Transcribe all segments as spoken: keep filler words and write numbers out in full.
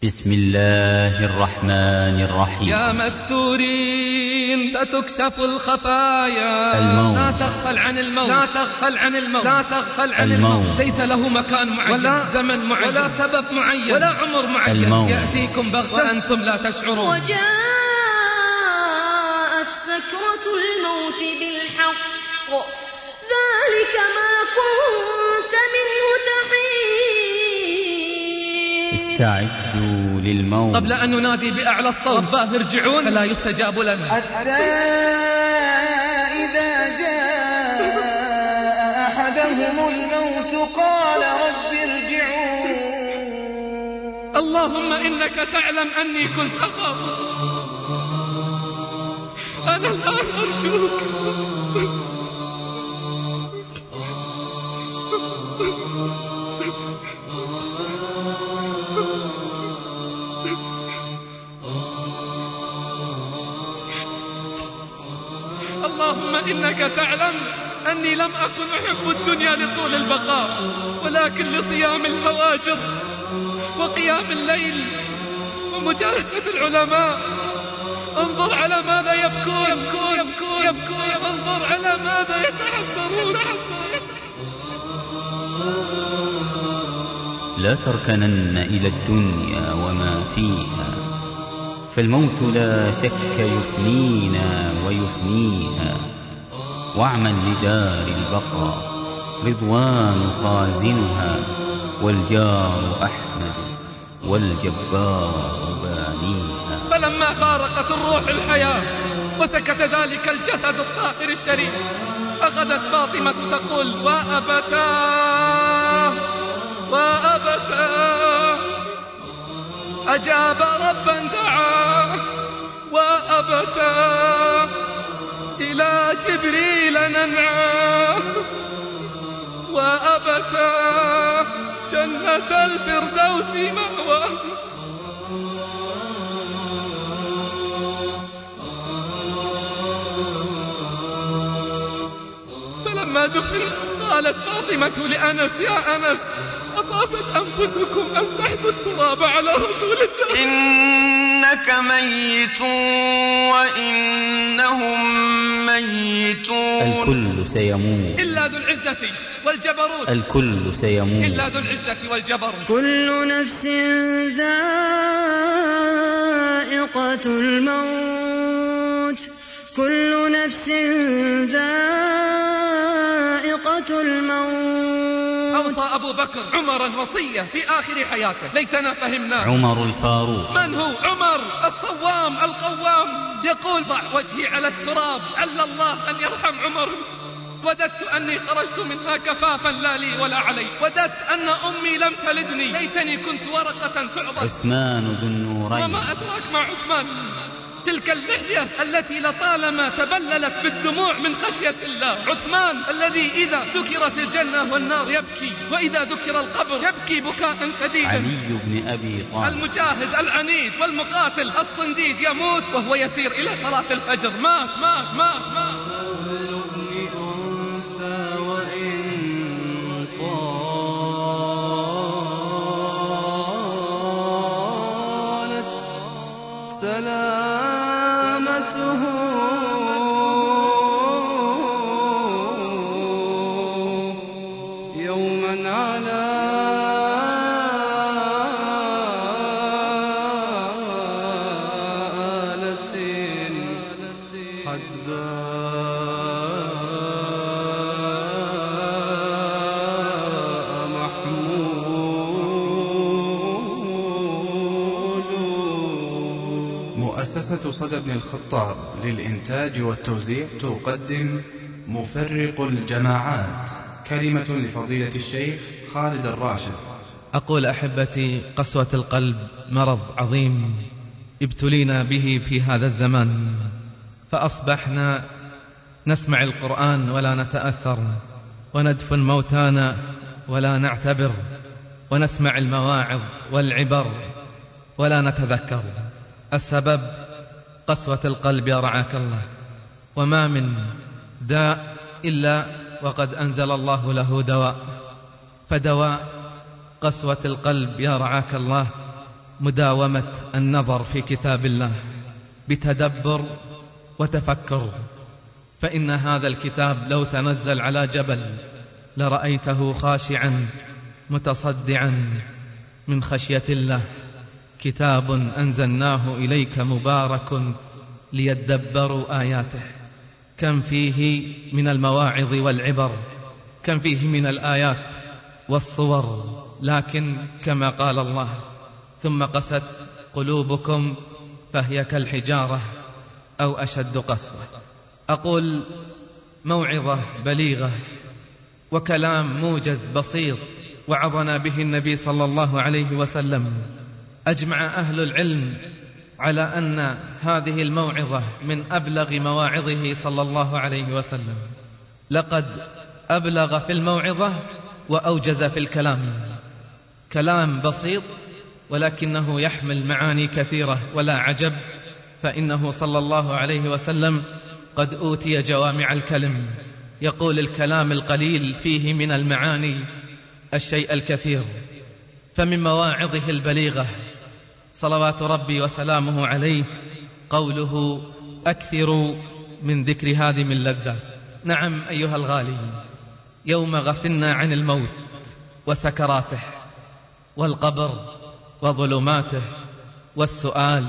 بسم الله الرحمن الرحيم. يا مستورين ستكشف الخفايا، الموت. لا تغفل عن الموت، لا تغفل عن الموت، لا تغفل عن الموت. الموت. ليس له مكان معين ولا زمن معين ولا سبب معين ولا عمر معين. الموت. يأتيكم بغتة وأنتم لا تشعرون. وجاءت سكرة الموت بالحق ذلك ما كنت منه تحيد. استعدوا للموت قبل أن ننادي بأعلى الصوت رباه ارجعون فلا يستجاب لنا، حتى إذا جاء أحدهم الموت قال رب ارجعون. اللهم إنك تعلم أني كنت أخاف، أنا الآن أرجوك. اللهم إنك تعلم أني لم أكن أحب الدنيا لطول البقاء، ولكن لصيام الفواجر وقيام الليل ومجالسة العلماء. انظر على ماذا يبكون يبكون يبكون يبكون انظر على ماذا يتحسرون. لا تركنن إلى الدنيا وما فيها، فالموت لا شك يفنينا ويفنيها. واعمل لدار البقاء رضوان خازنها، والجار أحمد والجبار بانيها. فلما فارقت الروح الحياة وسكت ذلك الجسد الطاهر الشريف، أخذت فاطمة تقول وأبتاه وأبتاه. أجاب ربا دعاه وأبتاه، إلى جبريل ننعاه وأبتاه، جنة الفردوس مأواه. فلما دفن قالت فاطمة لأنس يا أنس أطابت أنفسكم أن تحثوا التراب على رسول الله. إنك ميت وإنهم ميتون. الكل سيموت إلا ذو العزة والجبروت، الكل سيموت إلا ذو العزة والجبروت. كل نفس ذائقة الموت، كل نفس ذائقة الموت. أوصى أبو بكر عمرا وصية في آخر حياته ليتنا فهمناه. عمر الفاروق. من هو عمر؟ الصوام القوام، يقول ضع وجهي على التراب عل الله أن يرحم عمر. وددت أني خرجت منها كفافا لا لي ولا علي، وددت أن أمي لم تلدني، ليتني كنت ورقة تعضد. عثمان ذو النورين. وما أدراك مع عثمان؟ تلك اللحية التي لطالما تبللت بالدموع من خشية الله. عثمان الذي إذا ذكرت الجنة والنار يبكي، وإذا ذكر القبر يبكي بكاء شديدا. علي بن أبي طالب. المجاهد العنيد والمقاتل الصنديد يموت وهو يسير إلى صلاة الفجر. مات مات مات مات. سلامته يوما على آلة حدباء محمود. مؤسسة صدى بن الخطاب للإنتاج والتوزيع تقدم مفرق الجماعات، كلمة لفضيلة الشيخ خالد الراشد. أقول أحبتي، قسوة القلب مرض عظيم ابتلينا به في هذا الزمان، فأصبحنا نسمع القرآن ولا نتأثر، وندفن موتانا ولا نعتبر، ونسمع المواعظ والعبر ولا نتذكر. السبب قسوة القلب يا رعاك الله. وما من داء إلا وقد أنزل الله له دواء، فدواء قسوة القلب يا رعاك الله مداومة النظر في كتاب الله بتدبر وتفكر، فإن هذا الكتاب لو تنزل على جبل لرأيته خاشعا متصدعا من خشية الله. كتاب أنزلناه إليك مبارك ليدبروا آياته. كم فيه من المواعظ والعبر، كم فيه من الآيات والصور، لكن كما قال الله: ثم قست قلوبكم فهي كالحجارة أو أشد قسوة. أقول موعظة بليغة وكلام موجز بسيط وعظنا به النبي صلى الله عليه وسلم. أجمع أهل العلم على أن هذه الموعظة من أبلغ مواعظه صلى الله عليه وسلم. لقد أبلغ في الموعظة وأوجز في الكلام. كلام بسيط ولكنه يحمل معاني كثيرة، ولا عجب، فإنه صلى الله عليه وسلم قد أوتي جوامع الكلم. يقول الكلام القليل فيه من المعاني الشيء الكثير. فمن مواعظه البليغة صلوات ربي وسلامه عليه قوله: أكثروا من ذكر هادم اللذات. نعم أيها الغالي، يوم غفلنا عن الموت وسكراته والقبر وظلماته والسؤال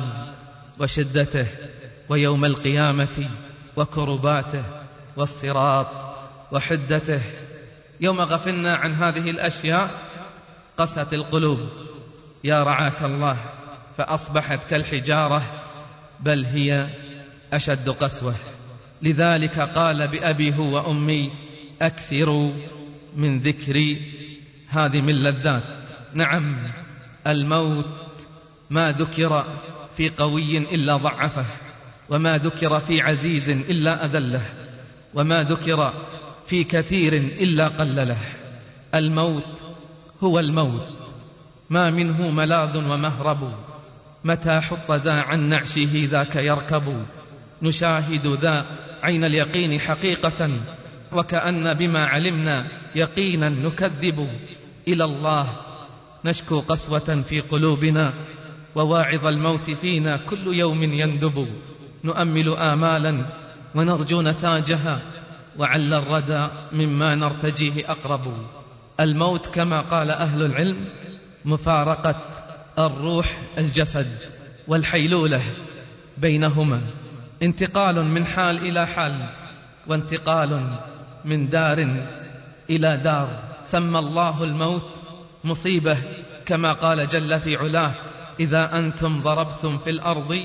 وشدته ويوم القيامة وكرباته والصراط وحدته، يوم غفلنا عن هذه الأشياء قست القلوب يا رعاك الله، فأصبحت كالحجارة بل هي أشد قسوة. لذلك قال بأبي هو وأمي: أكثروا من ذكر هادم اللذات. نعم، الموت ما ذكر في قوي إلا ضعفه، وما ذكر في عزيز إلا أذله، وما ذكر في كثير إلا قلله. الموت هو الموت، ما منه ملاذ ومهرب، متى حط ذا عن نعشه ذاك يركب. نشاهد ذا عين اليقين حقيقة، وكأن بما علمنا يقينا نكذب. إلى الله نشكو قسوة في قلوبنا، وواعظ الموت فينا كل يوم يندب. نؤمل آمالا ونرجو نتاجها، وعل الردى مما نرتجيه أقرب. الموت كما قال أهل العلم مفارقة الروح الجسد، والحيلولة بينهما، انتقال من حال إلى حال، وانتقال من دار إلى دار. سمى الله الموت مصيبة كما قال جل في علاه: إذا أنتم ضربتم في الأرض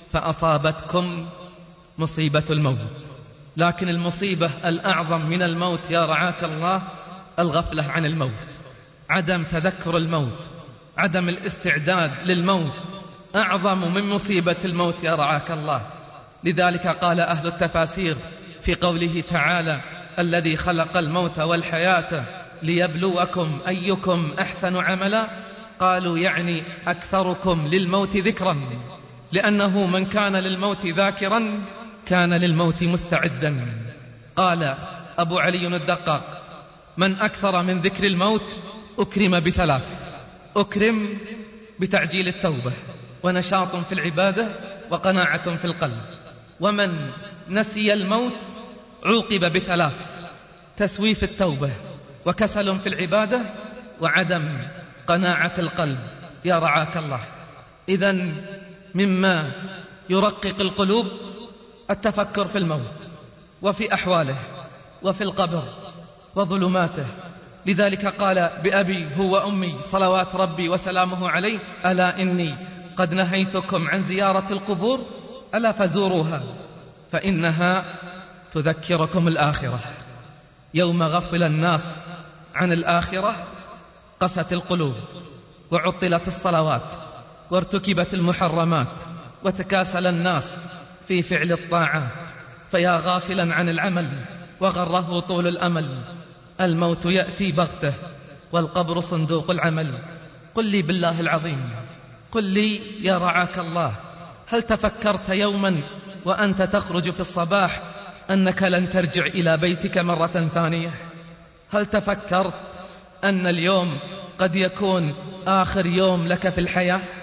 فأصابتكم مصيبة الموت. لكن المصيبة الأعظم من الموت يا رعاك الله الغفلة عن الموت، عدم تذكر الموت، عدم الاستعداد للموت أعظم من مصيبة الموت يا رعاك الله. لذلك قال أهل التفاسير في قوله تعالى: الذي خلق الموت والحياة ليبلوكم أيكم أحسن عملا، قالوا يعني أكثركم للموت ذكرا، لأنه من كان للموت ذاكرا كان للموت مستعدا. قال أبو علي الدقاق: من أكثر من ذكر الموت أكرم بثلاث: أكرم بتعجيل التوبة، ونشاط في العبادة، وقناعة في القلب. ومن نسي الموت عوقب بثلاث: تسويف التوبة، وكسل في العبادة، وعدم قناعة القلب يا رعاك الله. إذن مما يرقق القلوب التفكر في الموت وفي أحواله وفي القبر وظلماته. لذلك قال بأبي هو وأمي صلوات ربي وسلامه عليه: ألا إني قد نهيتكم عن زيارة القبور، ألا فزوروها فإنها تذكركم الآخرة. يوم غفل الناس عن الآخرة قست القلوب، وعطلت الصلوات، وارتكبت المحرمات، وتكاسل الناس في فعل الطاعة. فيا غافلا عن العمل وغره طول الأمل، الموت يأتي بغته والقبر صندوق العمل. قل لي بالله العظيم، قل لي يا رعاك الله، هل تفكرت يوما وأنت تخرج في الصباح أنك لن ترجع إلى بيتك مرة ثانية؟ هل تفكرت أن اليوم قد يكون آخر يوم لك في الحياة؟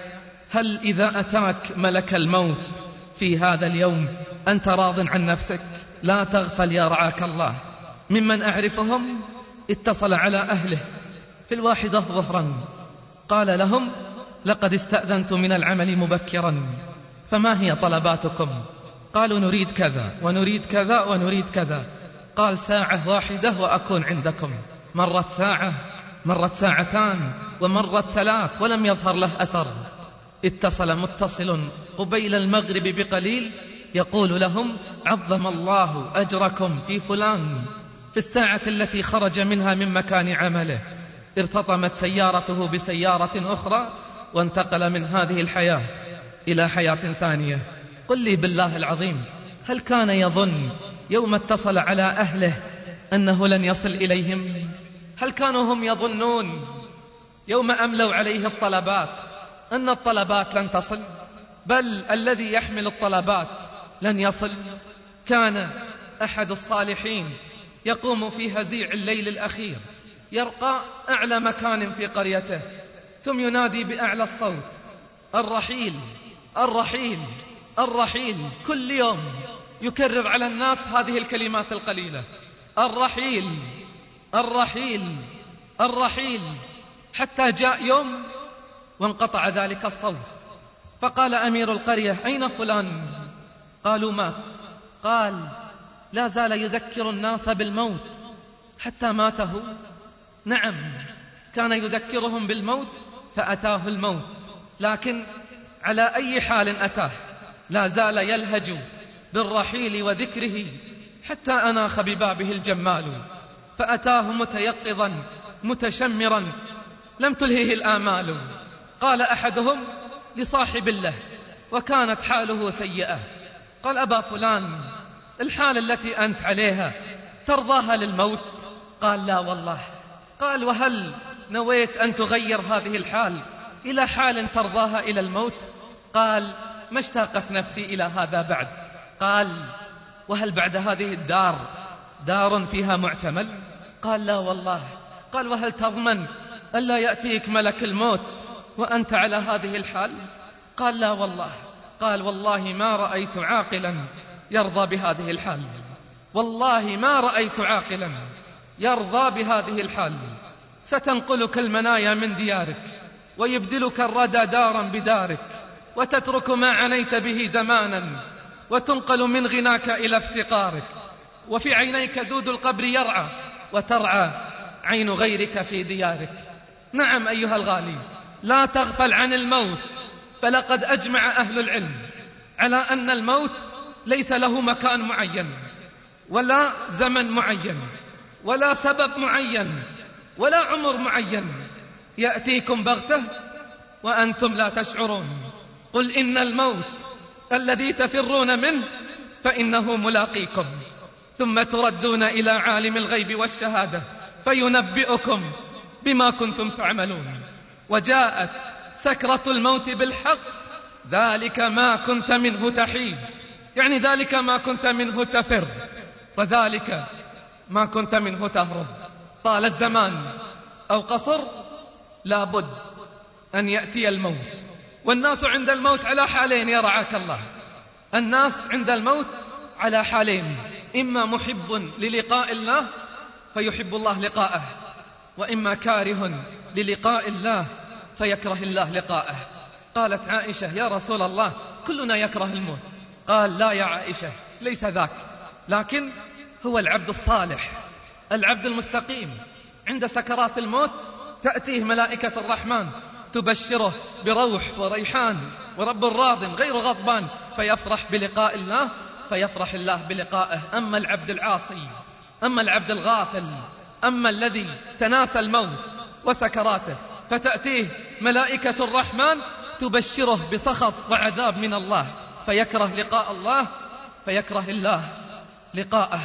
هل إذا أتاك ملك الموت في هذا اليوم أنت راض عن نفسك؟ لا تغفل يا رعاك الله. ممن أعرفهم اتصل على أهله في الواحدة ظهرا قال لهم لقد استأذنت من العمل مبكرا، فما هي طلباتكم؟ قالوا نريد كذا ونريد كذا ونريد كذا. قال ساعة واحدة وأكون عندكم. مرت ساعة، مرت ساعتان، ومرت ثلاث ولم يظهر له أثر. اتصل متصل قبيل المغرب بقليل يقول لهم عظم الله أجركم في فلان. في الساعة التي خرج منها من مكان عمله ارتطمت سيارته بسيارة أخرى وانتقل من هذه الحياة إلى حياة ثانية. قل لي بالله العظيم، هل كان يظن يوم اتصل على أهله أنه لن يصل إليهم؟ هل كانوا هم يظنون يوم أملوا عليه الطلبات أن الطلبات لن تصل؟ بل الذي يحمل الطلبات لن يصل. كان أحد الصالحين يقوم في هزيع الليل الأخير يرقى أعلى مكان في قريته ثم ينادي بأعلى الصوت الرحيل الرحيل الرحيل. كل يوم يكرر على الناس هذه الكلمات القليلة الرحيل الرحيل الرحيل، حتى جاء يوم وانقطع ذلك الصوت. فقال أمير القرية أين فلان؟ قالوا مات. قال لا زال يذكر الناس بالموت حتى ماته. نعم، كان يذكرهم بالموت فأتاه الموت، لكن على أي حال أتاه لا زال يلهج بالرحيل وذكره حتى أناخ ببابه الجمال، فأتاه متيقظا متشمرا لم تلهه الآمال. قال أحدهم لصاحب له وكانت حاله سيئة، قال أبا فلان الحال التي أنت عليها ترضاها للموت؟ قال لا والله. قال وهل نويت أن تغير هذه الحال إلى حال ترضاها إلى الموت؟ قال ما اشتاقت نفسي إلى هذا بعد. قال وهل بعد هذه الدار دار فيها معتمل؟ قال لا والله. قال وهل تضمن ألا يأتيك ملك الموت وأنت على هذه الحال؟ قال لا والله. قال والله ما رأيت عاقلا يرضى بهذه الحال، والله ما رأيت عاقلا يرضى بهذه الحال. ستنقلك المنايا من ديارك ويبدلك الردى دارا بدارك، وتترك ما عنيت به زمانا وتنقل من غناك إلى افتقارك، وفي عينيك دود القبر يرعى وترعى عين غيرك في ديارك. نعم أيها الغالي، لا تغفل عن الموت، فلقد أجمع أهل العلم على أن الموت ليس له مكان معين ولا زمن معين ولا سبب معين ولا عمر معين، يأتيكم بغتة وأنتم لا تشعرون. قل إن الموت الذي تفرون منه فإنه ملاقيكم، ثم تردون إلى عالم الغيب والشهادة فينبئكم بما كنتم تعملون. وجاءت سكرة الموت بالحق، ذلك ما كنت منه تحيد، يعني ذلك ما كنت منه تفر، وذلك ما كنت منه تهرب. طال الزمان أو قصر لابد أن يأتي الموت. والناس عند الموت على حالين يا رعاك الله، الناس عند الموت على حالين، إما محب للقاء الله فيحب الله لقاءه، وإما كاره للقاء الله فيكره الله لقاءه. قالت عائشة يا رسول الله كلنا يكره الموت. قال لا يا عائشة، ليس ذاك، لكن هو العبد الصالح العبد المستقيم عند سكرات الموت تأتيه ملائكة الرحمن تبشره بروح وريحان ورب راض غير غضبان، فيفرح بلقاء الله فيفرح الله بلقائه. أما العبد العاصي، أما العبد الغافل، أما الذي تناسى الموت وسكراته فتأتيه ملائكة الرحمن تبشره بسخط وعذاب من الله، فيكره لقاء الله فيكره الله لقاءه.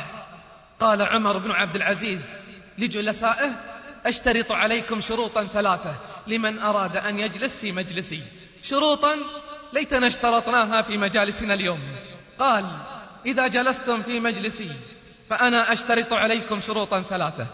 قال عمر بن عبد العزيز لجلسائه أشترط عليكم شروطا ثلاثة لمن أراد أن يجلس في مجلسي، شروطا ليتنا اشترطناها في مجالسنا اليوم. قال إذا جلستم في مجلسي فأنا أشترط عليكم شروطا ثلاثة،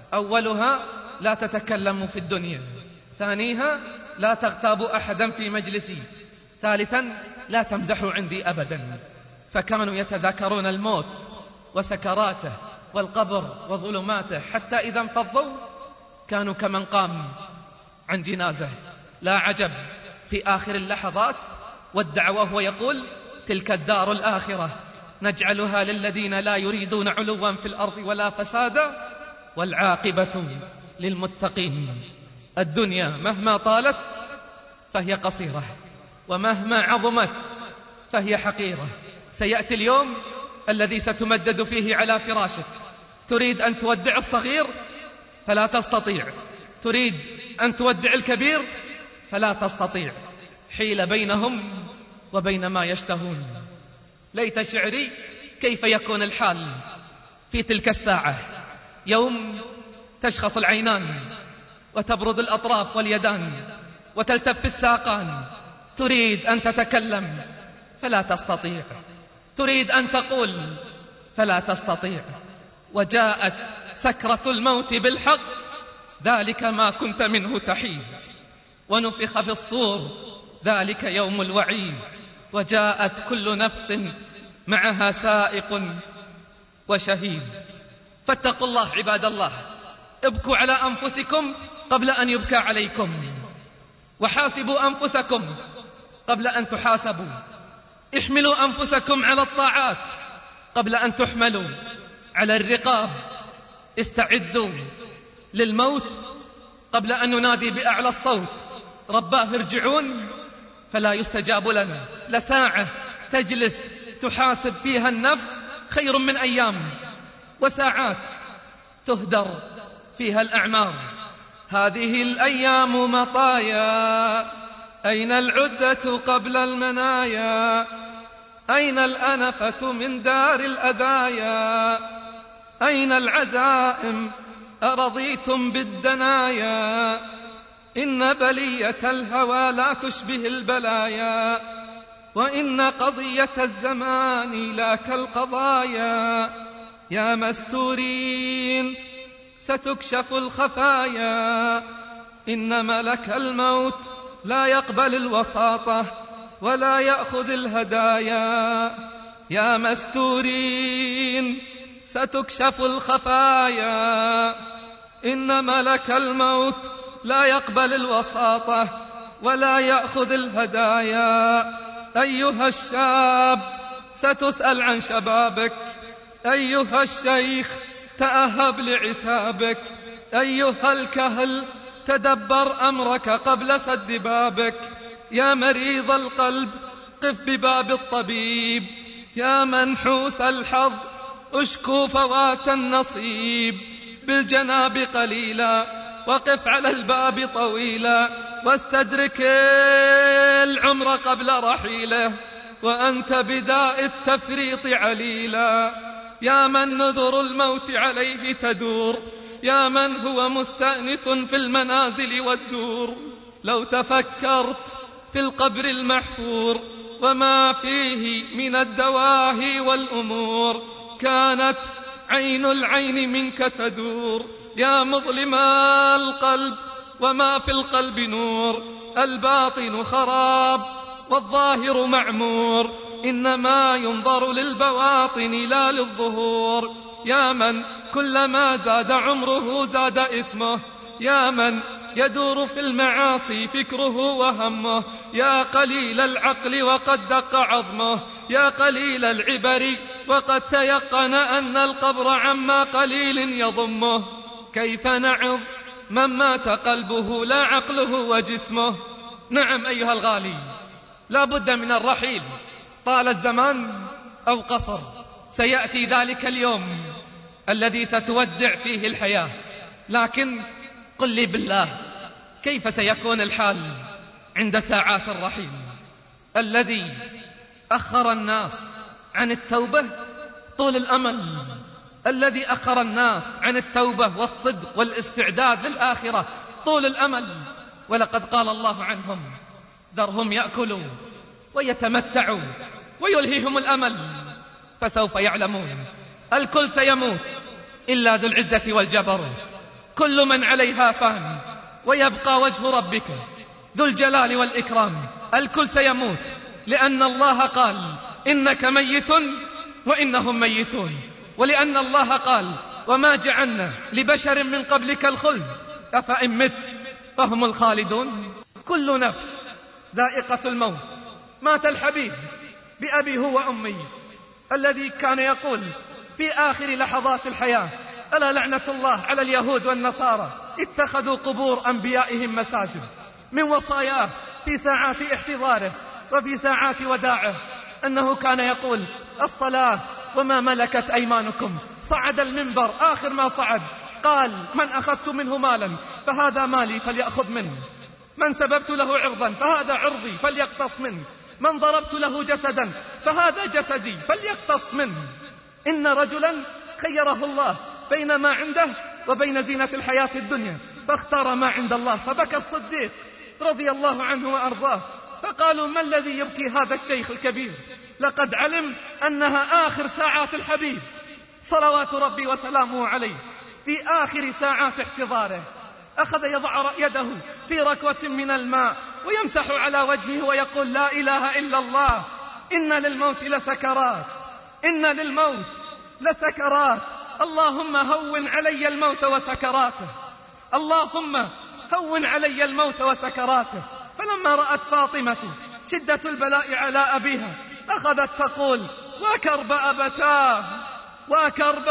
أولها لا تتكلموا في الدنيا، ثانيها لا تغتابوا أحدا في مجلسي، ثالثا لا تمزحوا عندي أبدا، فكانوا يتذاكرون الموت وسكراته والقبر وظلماته، حتى إذا انفضوا كانوا كمن قام عن جنازة. لا عجب في آخر اللحظات ودع وهو يقول: تلك الدار الآخرة نجعلها للذين لا يريدون علوا في الأرض ولا فسادا والعاقبة للمتقين. الدنيا مهما طالت فهي قصيرة، ومهما عظمت فهي حقيرة. سيأتي اليوم الذي ستمدد فيه على فراشك، تريد أن تودع الصغير فلا تستطيع، تريد أن تودع الكبير فلا تستطيع، حيل بينهم وبين ما يشتهون. ليت شعري كيف يكون الحال في تلك الساعة، يوم تشخص العينان وتبرد الأطراف واليدان وتلتف الساقان، تريد أن تتكلم فلا تستطيع، تريد أن تقول فلا تستطيع. وجاءت سكرة الموت بالحق، ذلك ما كنت منه تحيد، ونفخ في الصور، ذلك يوم الوعيد. وجاءت كل نفس معها سائق وشهيد. فاتقوا الله عباد الله، ابكوا على أنفسكم قبل أن يبكى عليكم، وحاسبوا أنفسكم قبل أن تحاسبوا، احملوا أنفسكم على الطاعات قبل أن تحملوا على الرقاب، استعدوا للموت قبل أن ننادي بأعلى الصوت: رباه ارجعون، فلا يستجاب لنا. لساعة تجلس تحاسب فيها النفس خير من أيام، وساعات تهدر فيها الأعمار. هذه الأيام مطايا، أين العدة قبل المنايا؟ أين الأنفة من دار الأذايا؟ أين العزائم أرضيتم بالدنايا؟ إن بلية الهوى لا تشبه البلايا، وإن قضية الزمان لا كالقضايا. يا مستورين ستكشف الخفايا، إن ملك الموت لا يقبل الوساطة ولا يأخذ الهدايا. يا مستورين ستكشف الخفايا، إن ملك الموت لا يقبل الوساطة ولا يأخذ الهدايا. أيها الشاب ستسأل عن شبابك، أيها الشيخ تأهب لعتابك، أيها الكهل تدبر أمرك قبل سد بابك. يا مريض القلب قف بباب الطبيب، يا منحوس الحظ اشكو فوات النصيب. بالجناب قليلا وقف على الباب طويلا، واستدرك العمر قبل رحيله، وأنت بداء التفريط عليلا. يا من نذر الموت عليه تدور، يا من هو مستأنس في المنازل والدور. لو تفكرت في القبر المحفور وما فيه من الدواهي والأمور، كانت عين العين منك تدور. يا مظلم القلب وما في القلب نور، الباطن خراب والظاهر معمور، إنما ينظر للبواطن لا للظهور. يا من كلما زاد عمره زاد إثمه، يا من يدور في المعاصي فكره وهمه. يا قليل العقل وقد دق عظمه، يا قليل العبر وقد تيقن أن القبر عما قليل يضمه. كيف نعظ من مات قلبه لا عقله وجسمه؟ نعم أيها الغالي، لا بد من الرحيل، طال الزمان أو قصر، سيأتي ذلك اليوم الذي ستودع فيه الحياة. لكن قل لي بالله، كيف سيكون الحال عند ساعات الرحيل؟ الذي أخر الناس عن التوبة طول الأمل، الذي أخر الناس عن التوبة والصدق والاستعداد للآخرة طول الأمل. ولقد قال الله عنهم: ذرهم يأكلوا ويتمتعوا ويلهيهم الأمل فسوف يعلمون. الكل سيموت إلا ذو العزة والجبروت، كل من عليها فان، ويبقى وجه ربك ذو الجلال والإكرام. الكل سيموت لأن الله قال إنك ميت وإنهم ميتون، ولأن الله قال وما جعلنا لبشر من قبلك الخلد أفإن مت فهم الخالدون. كل نفس ذائقة الموت. مات الحبيب بأبي هو وأمي الذي كان يقول في آخر لحظات الحياة ألا لعنة الله على اليهود والنصارى اتخذوا قبور أنبيائهم مساجد. من وصاياه في ساعات احتضاره وفي ساعات وداعه أنه كان يقول الصلاة وما ملكت أيمانكم. صعد المنبر آخر ما صعد قال من أخذت منه مالا فهذا مالي فليأخذ منه، من سببت له عرضا فهذا عرضي فليقتص منه، من ضربت له جسدا فهذا جسدي فليقتص منه. إن رجلا خيره الله بين ما عنده وبين زينة الحياة الدنيا فاختار ما عند الله، فبكى الصديق رضي الله عنه وأرضاه، فقالوا ما الذي يبكي هذا الشيخ الكبير؟ لقد علم أنها آخر ساعات الحبيب صلوات ربي وسلامه عليه. في آخر ساعات احتضاره أخذ يضع يده في ركوة من الماء ويمسح على وجهه ويقول لا إله إلا الله، إن للموت لسكرات، إن للموت لسكرات، اللهم هون علي الموت وسكراته، اللهم هون علي الموت وسكراته. فلما رأت فاطمة شدة البلاء على أبيها أخذت تقول وكرب أبتاه وكرب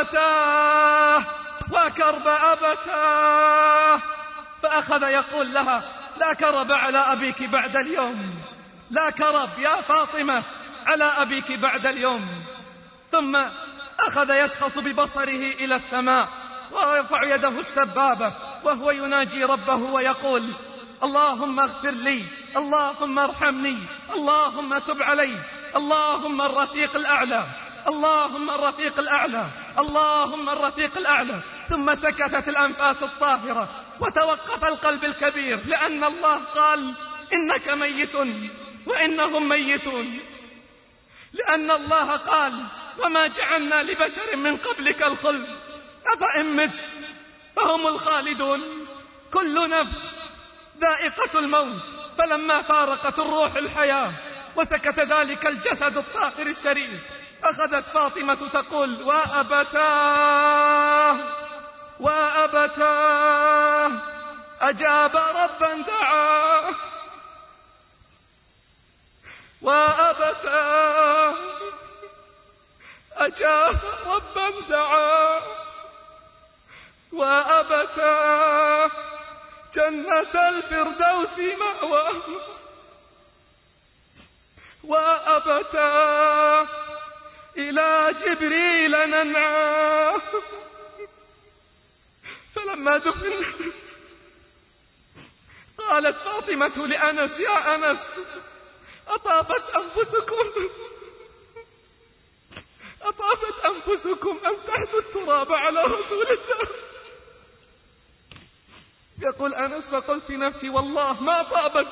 أبتاه وكرب أبتاه، فأخذ يقول لها لا كرب على أبيك بعد اليوم، لا كرب يا فاطمة على أبيك بعد اليوم. ثم أخذ يشخص ببصره إلى السماء ويرفع يده السبابة وهو يناجي ربه ويقول اللهم اغفر لي، اللهم ارحمني، اللهم تب علي، اللهم الرفيق الأعلى، اللهم الرفيق الأعلى، اللهم الرفيق الأعلى. ثم سكتت الأنفاس الطاهرة وتوقف القلب الكبير، لأن الله قال إنك ميت وإنهم ميتون، لأن الله قال وما جعلنا لبشر من قبلك الخلد أفإن مت فهم الخالدون. كل نفس ذائقة الموت. فلما فارقت الروح الحياة وسكت ذلك الجسد الطاهر الشريف أخذت فاطمة تقول وأبتاه وأبتاه أجاب ربا دعاه، وأبتاه أجاب ربا دعاه، وأبتاه جنة الفردوس مأواه، وأبتاه إلى جبريل ننعاه. فلما دفن قالت فاطمة لأنس يا أنس أطابت أنفسكم أطابت أنفسكم أن تحثوا التراب على رسول الله. يقول أنس فقلت في نفسي والله ما طابت،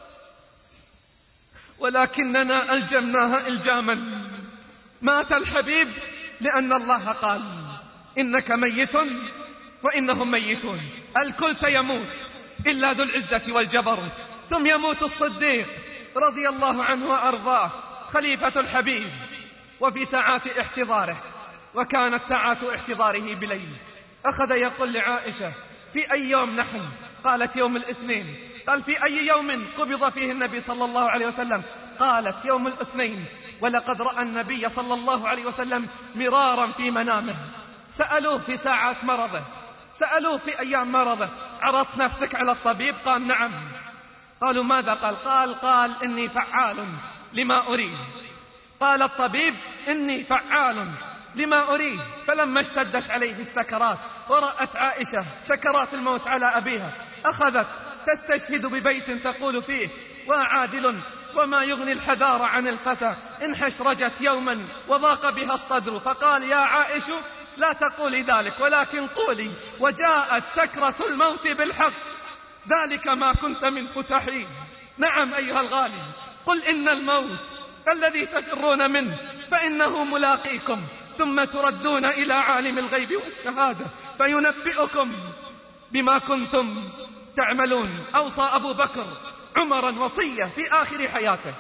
ولكننا ألجمناها إلجاما. مات الحبيب لأن الله قال إنك ميت وإنهم ميتون. الكل سيموت إلا ذو العزة والجبروت. ثم يموت الصديق رضي الله عنه وأرضاه خليفة الحبيب. وفي ساعات احتضاره، وكانت ساعات احتضاره بليل، أخذ يقول لعائشة في أي يوم نحن؟ قالت يوم الاثنين. قال في أي يوم قبض فيه النبي صلى الله عليه وسلم؟ قالت يوم الاثنين. ولقد رأى النبي صلى الله عليه وسلم مرارا في منامه. سألوه في ساعات مرضه، سألوه في أيام مرضه عرضت نفسك على الطبيب؟ قال نعم. قالوا ماذا قال؟ قال قال إني فعال لما أريد. قال الطبيب إني فعال لما أريد. فلما اشتدت عليه السكرات ورأت عائشة سكرات الموت على أبيها أخذت تستشهد ببيت تقول فيه وعادل وما يغني الحذار عن الفتى إن حشرجت يوما وضاق بها الصدر. فقال يا عائش لا تقولي ذلك ولكن قولي وجاءت سكرة الموت بالحق ذلك ما كنت منه تحيد. نعم أيها الغالي، قل إن الموت الذي تفرون منه فإنه ملاقيكم ثم تردون إلى عالم الغيب والشهادة فينبئكم بما كنتم تعملون. أوصى أبو بكر عمرا وصية في آخر حياته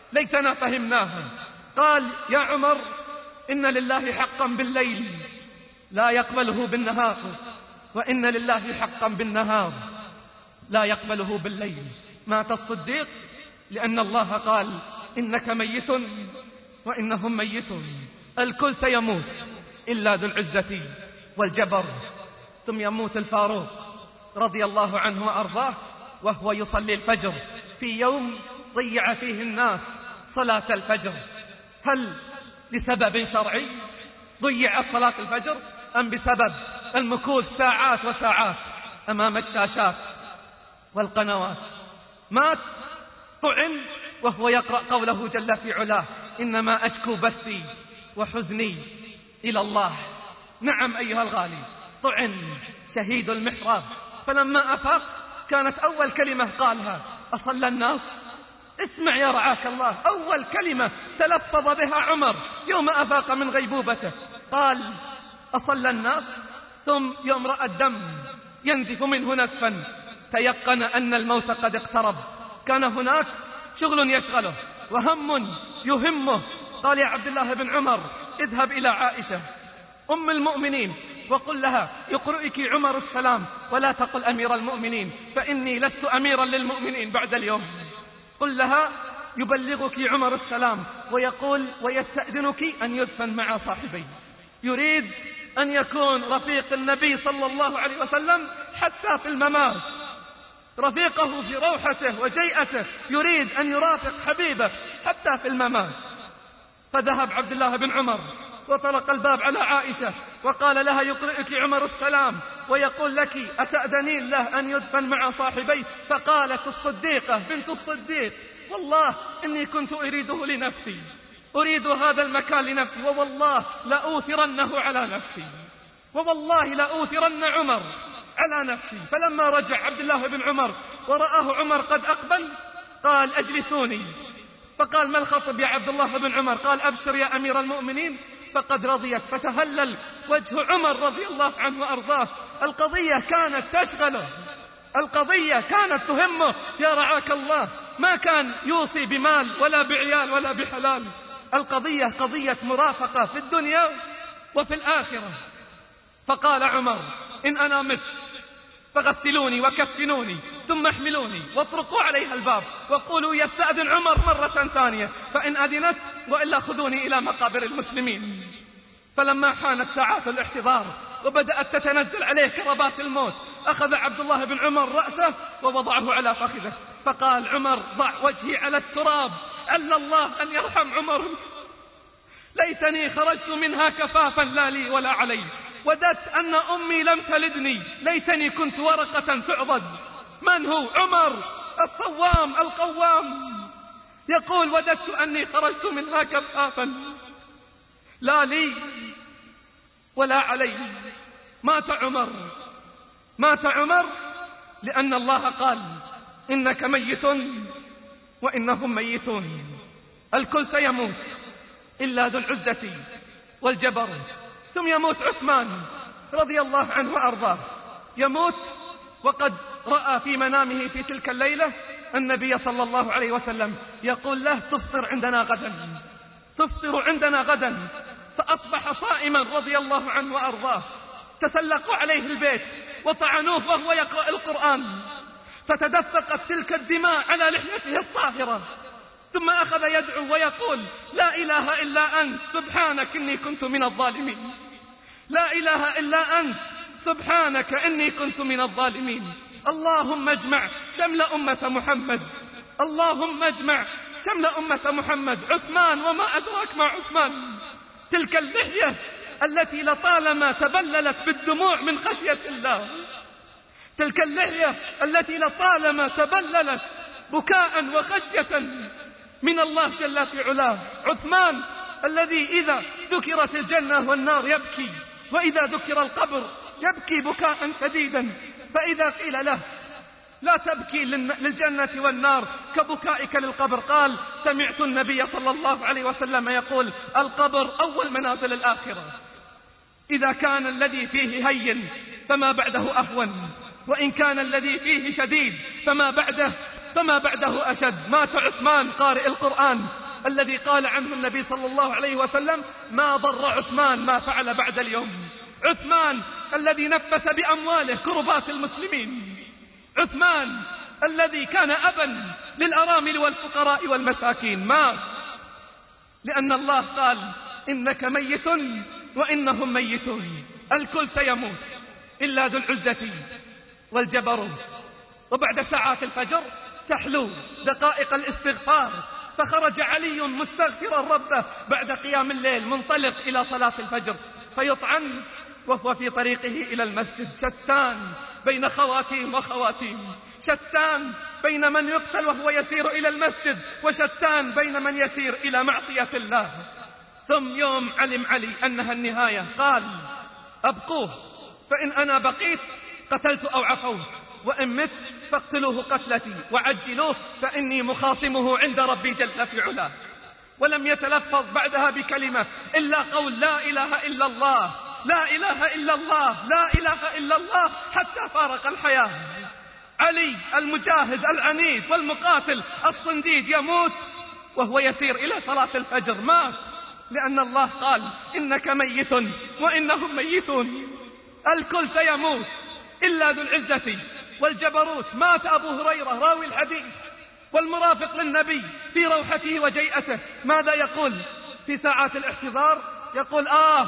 ليتنا فهمناها. قال يا عمر إن لله حقا بالليل لا يقبله بالنهار، وإن لله حقا بالنهار لا يقبله بالليل. مات الصديق لأن الله قال إنك ميت وإنهم ميتون. الكل سيموت إلا ذو العزة والجبر. ثم يموت الفاروق رضي الله عنه وأرضاه وهو يصلي الفجر في يوم ضيع فيه الناس صلاة الفجر. هل لسبب شرعي ضيعت صلاة الفجر أم بسبب المكوث ساعات وساعات أمام الشاشات والقنوات؟ مات طعن وهو يقرأ قوله جل في علاه إنما أشكو بثي وحزني إلى الله. نعم أيها الغالي، طعن شهيد المحراب، فلما أفاق كانت أول كلمة قالها أصلى الناس. اسمع يا رعاك الله، أول كلمة تلفظ بها عمر يوم أفاق من غيبوبته قال أصلى الناس. ثم يوم رأى الدم ينزف منه نزفا تيقن أن الموت قد اقترب. كان هناك شغل يشغله وهم يهمه. قال يا عبد الله بن عمر اذهب إلى عائشة أم المؤمنين وقل لها يقرئك عمر السلام ولا تقل أمير المؤمنين، فإني لست أميرا للمؤمنين بعد اليوم. قل لها يبلغك عمر السلام ويقول ويستأذنك أن يدفن مع صاحبي. يريد أن يكون رفيق النبي صلى الله عليه وسلم حتى في الممات، رفيقه في روحته وجيئته، يريد أن يرافق حبيبه حتى في الممات. فذهب عبد الله بن عمر وطرق الباب على عائشة وقال لها يقرئك عمر السلام ويقول لك أتأذنين له أن يدفن مع صاحبي؟ فقالت الصديقة بنت الصديق والله إني كنت أريده لنفسي، أريد هذا المكان لنفسي، ووالله لأوثرنه على نفسي، ووالله لأوثرن عمر على نفسي. فلما رجع عبد الله بن عمر ورآه عمر قد أقبل قال أجلسوني. فقال ما الخطب يا عبد الله بن عمر؟ قال أبشر يا أمير المؤمنين فقد رضيت. فتهلل وجه عمر رضي الله عنه وأرضاه. القضية كانت تشغله، القضية كانت تهمه يا رعاك الله، ما كان يوصي بمال ولا بعيال ولا بحلال. القضية قضية مرافقة في الدنيا وفي الآخرة. فقال عمر إن أنا مت فغسلوني وكفنوني ثم احملوني واطرقوا عليها الباب وقولوا يستأذن عمر مرة ثانية فإن أذنت، وإلا خذوني إلى مقابر المسلمين. فلما حانت ساعات الاحتضار وبدأت تتنزل عليه كربات الموت أخذ عبد الله بن عمر رأسه ووضعه على فخذه. فقال عمر ضع وجهي على التراب، عل الله أن يرحم عمر، ليتني خرجت منها كفافا لا لي ولا علي، وددت أن أمي لم تلدني، ليتني كنت ورقة تعضد. من هو؟ عمر الصوام القوام، يقول وددت أني خرجت منها كفافا لا لي ولا علي. مات عمر، مات عمر لأن الله قال إنك ميت وإنهم ميتون. الكل سيموت إلا ذو العزة والجبر. ثم يموت عثمان رضي الله عنه وأرضاه، يموت وقد رأى في منامه في تلك الليلة النبي صلى الله عليه وسلم يقول له تفطر عندنا غدا، تفطر عندنا غدا. فأصبح صائما رضي الله عنه وأرضاه. تسلقوا عليه البيت وطعنوه وهو يقرأ القرآن، فتدفقت تلك الدماء على لحيته الطاهرة. ثم أخذ يدعو ويقول لا إله إلا أنت سبحانك إني كنت من الظالمين، لا إله إلا أنت سبحانك إني كنت من الظالمين. اللهم اجمع شمل أمة محمد، اللهم اجمع شمل أمة محمد. عثمان وما أدراك ما عثمان، تلك اللحية التي لطالما تبللت بالدموع من خشية الله، تلك اللحية التي لطالما تبللت بكاء وخشية من الله جل في علاه. عثمان الذي إذا ذكرت الجنة والنار يبكي، وإذا ذكر القبر يبكي بكاء شديدا. فإذا قيل له لا تبكي للجنة والنار كبكائك للقبر قال سمعت النبي صلى الله عليه وسلم يقول القبر أول منازل الآخرة، إذا كان الذي فيه هين فما بعده أهون، وإن كان الذي فيه شديد فما بعده فما بعده أشد. مات عثمان قارئ القرآن الذي قال عنه النبي صلى الله عليه وسلم: ما ضر عثمان ما فعل بعد اليوم. عثمان الذي نفس بأمواله كربات المسلمين، عثمان الذي كان أبا للأرامل والفقراء والمساكين، مات لأن الله قال: إنك ميت وإنهم ميتون. الكل سيموت إلا ذو العزة والجبروت. وبعد ساعات الفجر تحلو دقائق الاستغفار، فخرج علي مستغفرا ربه بعد قيام الليل منطلق إلى صلاة الفجر، فيطعن وهو في طريقه إلى المسجد. شتان بين خواتيم وخواتيم، شتان بين من يقتل وهو يسير إلى المسجد، وشتان بين من يسير إلى معصية الله. ثم يوم علم علي أنها النهاية قال: أبقوه، فإن أنا بقيت قتلت أو عفوت، وإن مت فاقتلوه قتلتي وعجلوه، فإني مخاصمه عند ربي جل في علاه. ولم يتلفظ بعدها بكلمة إلا قول لا إله إلا الله، لا إله إلا الله، لا إله إلا الله، حتى فارق الحياة. علي المجاهد العنيد والمقاتل الصنديد يموت وهو يسير إلى صلاة الفجر. مات لأن الله قال: إنك ميت وإنهم ميتون. الكل سيموت إلا ذو العزة والجبروت. مات أبو هريرة راوي الحديث والمرافق للنبي في روحته وجيئته. ماذا يقول في ساعات الاحتضار؟ يقول: آه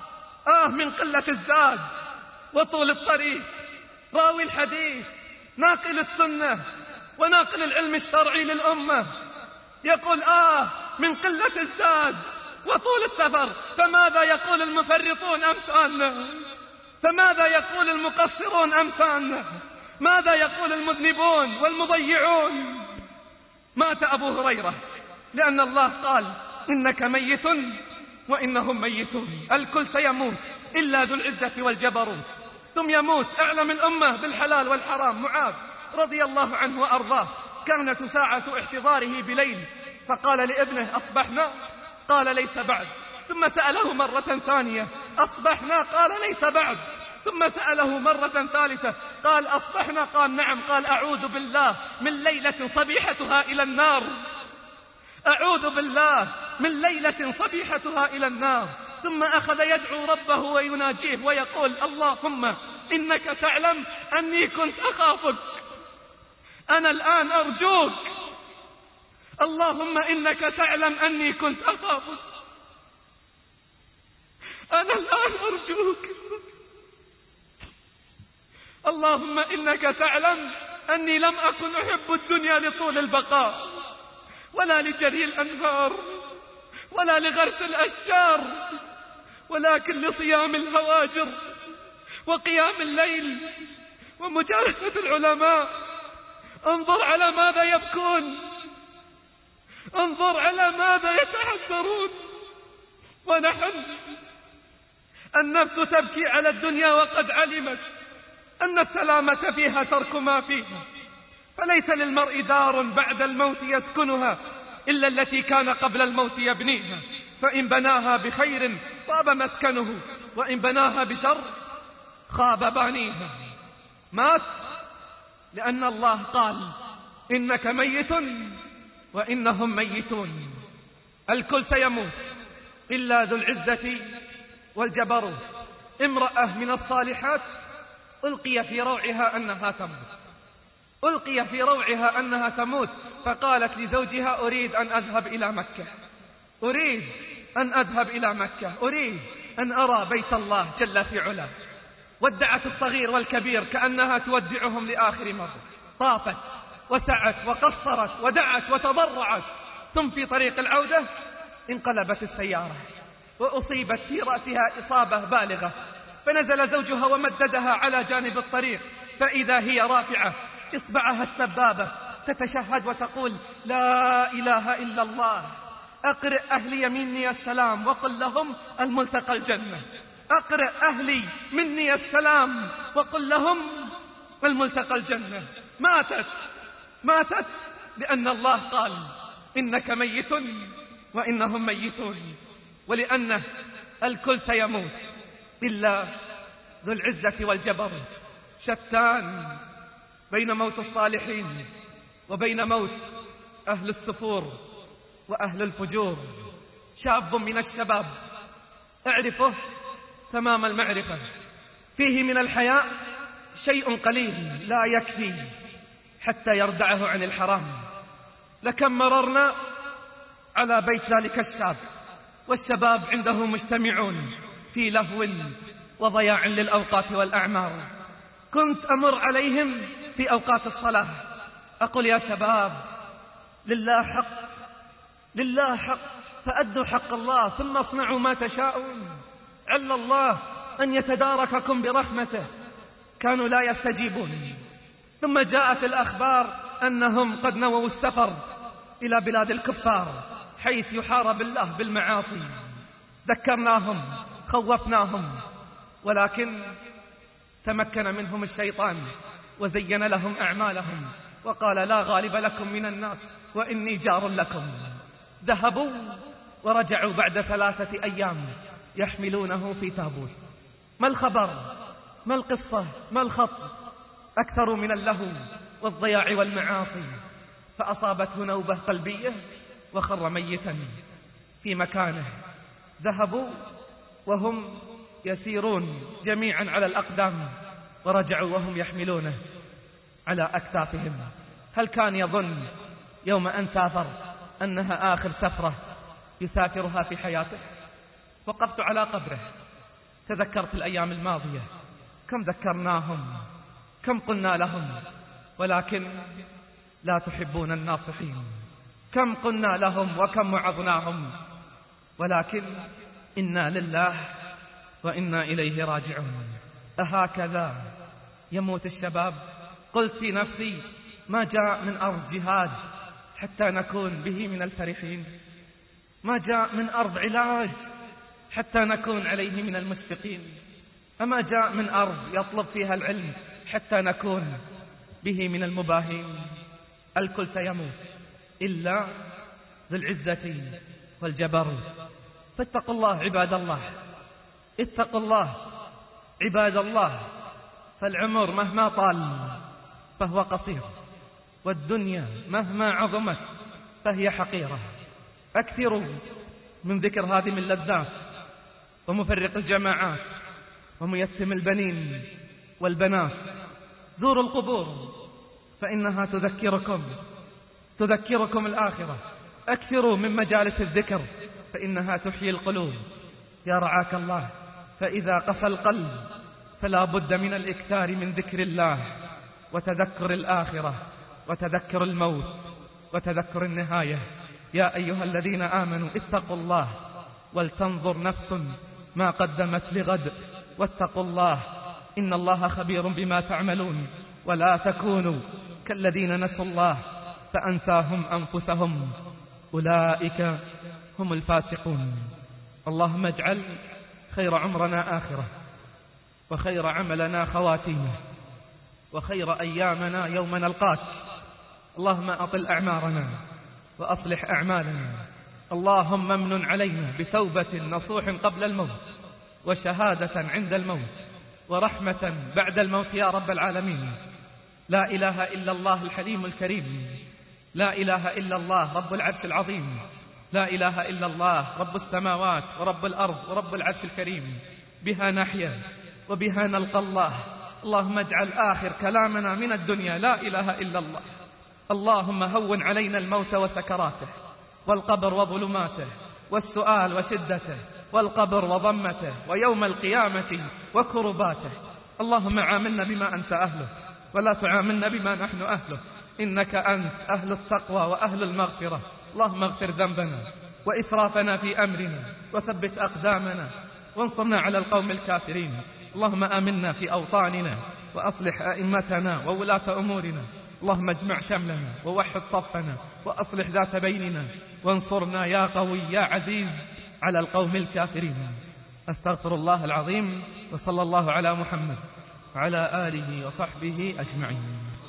آه من قلة الزاد وطول الطريق. راوي الحديث ناقل السنة وناقل العلم الشرعي للأمة يقول: آه من قلة الزاد وطول السفر. فماذا يقول المفرطون أمثالنا؟ فماذا يقول المقصرون أمثالنا؟ ماذا يقول المذنبون والمضيعون؟ مات أبو هريرة لأن الله قال: إنك ميت وإنهم ميتون. الكل سيموت إلا ذو العزة والجبروت. ثم يموت أعلم الأمة بالحلال والحرام معاذ رضي الله عنه وأرضاه. كانت ساعة احتضاره بليل، فقال لابنه: أصبحنا؟ قال: ليس بعد. ثم سأله مرة ثانية: أصبحنا؟ قال: ليس بعد. ثم سأله مرة ثالثة: قال: أصبحنا؟ قال: نعم. قال: أعوذ بالله من ليلة صبيحتها إلى النار، أعوذ بالله من ليلة صبيحتها إلى النار. ثم أخذ يدعو ربه ويناجيه ويقول: اللهم إنك تعلم أني كنت أخافك، أنا الآن أرجوك، اللهم إنك تعلم أني كنت أخافك، أنا الآن أرجوك، اللهم إنك تعلم أني لم أكن أحب الدنيا لطول البقاء، ولا لجري الأنهار، ولا لغرس الأشجار، ولكن لصيام الهواجر وقيام الليل ومجالسة العلماء. انظر على ماذا يبكون، انظر على ماذا يتحسرون. ونحن النفس تبكي على الدنيا وقد علمت أن السلامة فيها ترك ما فيها، فليس للمرء دار بعد الموت يسكنها إلا التي كان قبل الموت يبنيها، فإن بناها بخير طاب مسكنه، وإن بناها بشر خاب بانيها. مات لأن الله قال: إنك ميت وإنهم ميتون. الكل سيموت إلا ذو العزة والجبروت. امرأة من الصالحات ألقي في روعها أنها تموت، ألقي في روعها أنها تموت، فقالت لزوجها: أريد أن أذهب إلى مكة، أريد أن أذهب إلى مكة، أريد أن أرى بيت الله جل في علاه. ودعت الصغير والكبير كأنها تودعهم لآخر مرة، طافت وسعت وقصرت ودعت وتضرعت. ثم في طريق العودة انقلبت السيارة وأصيبت في رأسها إصابة بالغة، فنزل زوجها ومددها على جانب الطريق، فإذا هي رافعة إصبعها السبابة تتشهد وتقول: لا إله إلا الله، أقرئ أهلي مني السلام وقل لهم الملتقى الجنة، أقرئ أهلي مني السلام وقل لهم الملتقى الجنة. ماتت ماتت لأن الله قال: إنك ميت وإنهم ميتون. ولأنه الكل سيموت إلا ذو العزة والجبروت. شتان بين موت الصالحين وبين موت أهل السفور وأهل الفجور شاب من الشباب أعرفه تمام المعرفة، فيه من الحياء شيء قليل لا يكفي حتى يردعه عن الحرام. لكم مررنا على بيت ذلك الشاب والشباب عنده مجتمعون في لهو وضياع للأوقات والأعمار. كنت أمر عليهم في أوقات الصلاة أقول يا شباب لله حق، لله حق، فأدوا حق الله ثم اصنعوا ما تشاءون، عل الله أن يتدارككم برحمته. كانوا لا يستجيبون. ثم جاءت الأخبار أنهم قد نووا السفر إلى بلاد الكفار حيث يحارب الله بالمعاصي. ذكرناهم خوفناهم، ولكن تمكن منهم الشيطان وزين لهم أعمالهم وقال لا غالب لكم من الناس وإني جار لكم. ذهبوا ورجعوا بعد ثلاثة أيام يحملونه في تابوت. ما الخبر؟ ما القصة؟ ما الخط؟ أكثر من اللهو والضياع والمعاصي، فأصابته نوبة قلبية وخر ميتا في مكانه. ذهبوا وهم يسيرون جميعا على الأقدام ورجعوا وهم يحملونه على أكتافهم. هل كان يظن يوم أن سافر أنها آخر سفرة يسافرها في حياته؟ وقفت على قبره تذكرت الأيام الماضية، كم ذكرناهم، كم قلنا لهم، ولكن لا تحبون الناصحين. كم قلنا لهم وكم وعظناهم، ولكن إنا لله وإنا إليه راجعون. أهكذا يموت الشباب؟ قلت في نفسي ما جاء من أرض جهاد حتى نكون به من الفرحين، ما جاء من أرض علاج حتى نكون عليه من المشفقين، أما جاء من أرض يطلب فيها العلم حتى نكون به من المباهين. الكل سيموت إلا ذو العزة والجبروت. فاتقوا الله عباد الله، اتقوا الله عباد الله، فالعمر مهما طال فهو قصير، والدنيا مهما عظمت فهي حقيرة. أكثروا من ذكر هذه اللذات ومفرق الجماعات وميتم البنين والبنات. زوروا القبور فإنها تذكركم تذكركم الآخرة. أكثروا من مجالس الذكر فإنها تحيي القلوب. يا رعاك الله، فإذا قسى القلب فلا بد من الإكثار من ذكر الله وتذكر الآخرة وتذكر الموت وتذكر النهاية. يا أيها الذين آمنوا اتقوا الله ولتنظر نفس ما قدمت لغد واتقوا الله إن الله خبير بما تعملون. ولا تكونوا كالذين نسوا الله فأنساهم أنفسهم أولئك هم الفاسقون. اللهم اجعل خير عمرنا آخرة، وخير عملنا خواتيمه، وخير أيامنا يوم نلقاك. اللهم أطل أعمارنا وأصلح أعمالنا. اللهم امن علينا بتوبة نصوح قبل الموت، وشهادة عند الموت، ورحمة بعد الموت يا رب العالمين. لا إله إلا الله الحليم الكريم، لا إله إلا الله رب العرش العظيم، لا إله إلا الله رب السماوات ورب الأرض ورب العرش الكريم. بها نحيا وبها نلقى الله. اللهم اجعل آخر كلامنا من الدنيا لا إله إلا الله. اللهم هون علينا الموت وسكراته، والقبر وظلماته، والسؤال وشدته، والقبر وضمته، ويوم القيامة وكرباته. اللهم عاملنا بما أنت أهله ولا تعاملنا بما نحن أهله، إنك أنت أهل التقوى وأهل المغفرة. اللهم اغفر ذنبنا وإسرافنا في أمرنا، وثبت أقدامنا، وانصرنا على القوم الكافرين. اللهم آمنا في أوطاننا، وأصلح أئمتنا وولاة أمورنا. اللهم اجمع شملنا ووحد صفنا، وأصلح ذات بيننا، وانصرنا يا قوي يا عزيز على القوم الكافرين. أستغفر الله العظيم، وصلى الله على محمد وعلى آله وصحبه أجمعين.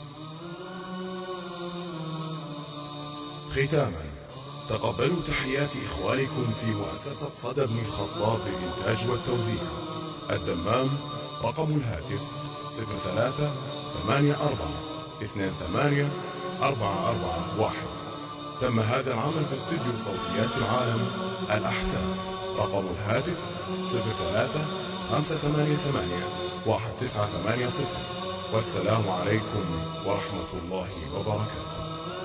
ختاما، تقبلوا تحيات إخوانكم في مؤسسة صدى بن الخطاب للإنتاج والتوزيع. الدمام، رقم الهاتف صفر ثلاثة ثمانية أربعة اثنان ثمانية أربعة أربعة واحد. تم هذا العمل في استوديو صوتيات العالم الأحساء. رقم الهاتف صفر ثلاثة خمسة ثمانية ثمانية واحد تسعة ثمانية صفر. والسلام عليكم ورحمة الله وبركاته.